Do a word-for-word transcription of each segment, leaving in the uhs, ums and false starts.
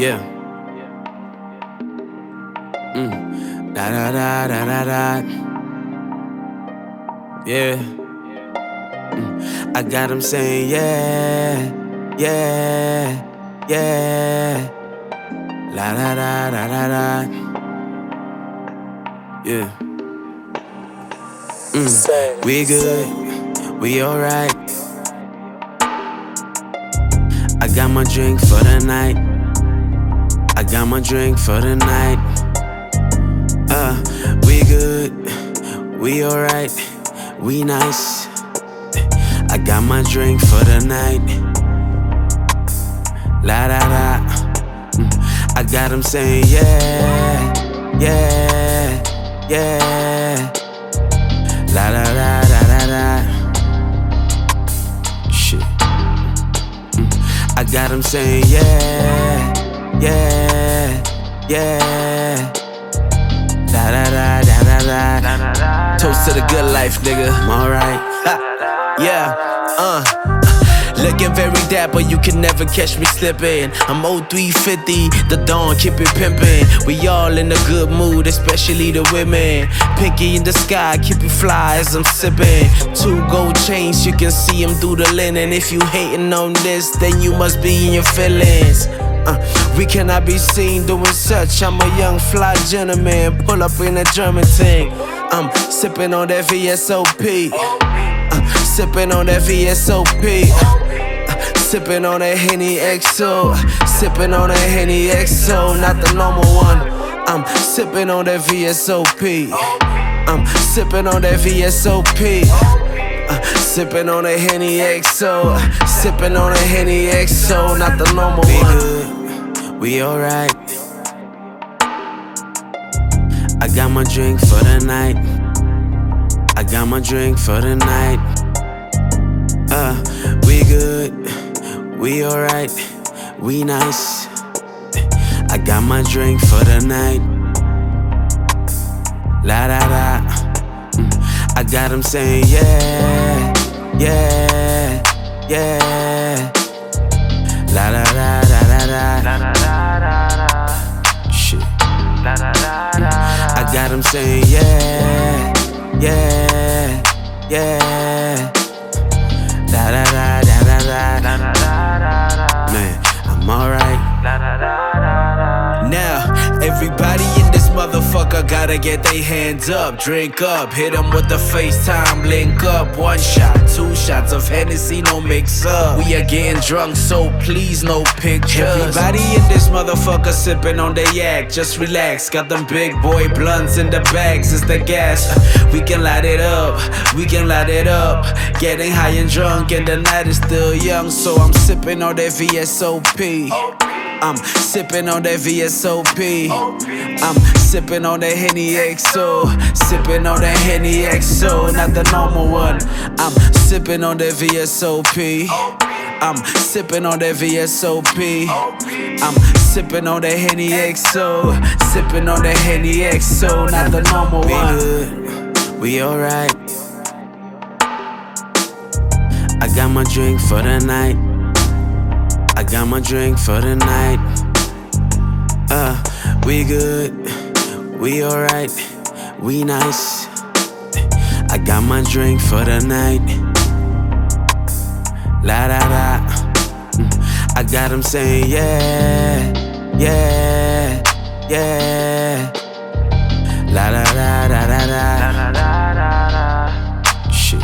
Yeah. Mm. Da da da da da da. Yeah. Mm. I got 'em saying yeah, yeah, yeah. La da da da da da. Yeah. Mm. We good, we alright. I got my drink for the night. I got my drink for the night. Uh, we good, we alright, we nice. I got my drink for the night. La da da. Mm. I got 'em saying yeah, yeah, yeah. La da da da da da. Shit. Mm. I got 'em saying yeah, yeah, yeah. Da da da da da da. Toast to the good life, nigga. I'm alright. Yeah, uh. Looking very dapper, you can never catch me slipping. I'm oh three fifty, the dawn, keep it pimpin'. We all in a good mood, especially the women. Pinky in the sky, keep it fly as I'm sippin'. Two gold chains, you can see them through the linen. If you hating on this, then you must be in your feelings. Uh, we cannot be seen doing such. I'm a young fly gentleman, pull up in a German thing. I'm sipping on that V S O P. Uh, sipping on that V S O P. Uh, sipping on that Henny X O. Sipping on that Henny X O, not the normal one. I'm sipping on that V S O P. I'm sipping on that V S O P. Uh, sipping on that Henny X O. Sipping on that Henny X O, not the normal we one. Good, we alright. I got my drink for the night. I got my drink for the night. Uh, we good, we alright, we nice. I got my drink for the night. La da da. Mm. I got 'em saying yeah, yeah, yeah. La da da da da da. Shit. I got 'em saying yeah, yeah, yeah. Da da da da da da. Man, I'm alright. Now, everybody in this motherfucker gotta get their hands up, drink up, hit 'em with the FaceTime, link up. One shot, two shots of Hennessy, no mix up. We are getting drunk, so please no pictures. Everybody in this motherfucker sipping on the yak, just relax. Got them big boy blunts in the bags, it's the gas. We can light it up, we can light it up. Getting high and drunk and the night is still young, so I'm sipping on that V S O P. I'm sipping on that V S O P. I'm sipping on that Henny X O. Sipping on that Henny X O, not the normal one. I'm sipping on that V S O P. I'm sipping on that V S O P. I'm sipping on that Henny X O. Sipping on that Henny X O, not the normal one. We good, we alright. I got my drink for the night. I got my drink for the night. Uh, we good, we alright, we nice. I got my drink for the night. La da da. Mm. I got 'em saying yeah, yeah, yeah. La da da da da da. Shit.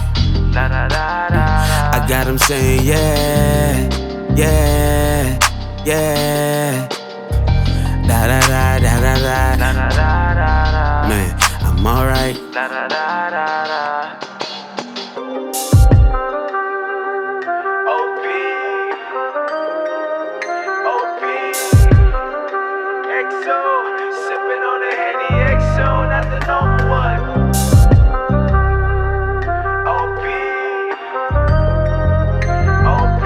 I got 'em saying yeah, yeah, yeah. Da da da da da da. Man, I'm alright. O P, O P, X O, sipping on the Henny X O, not the normal one. O P, O P,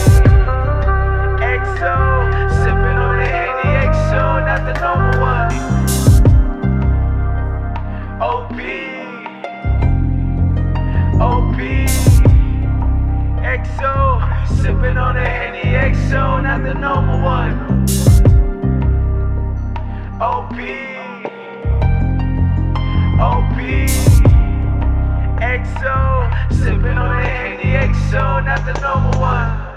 X O, sipping on the Henny X O, not the normal one. O P. P, O P, X O, sipping on the Henny X O, not the normal one.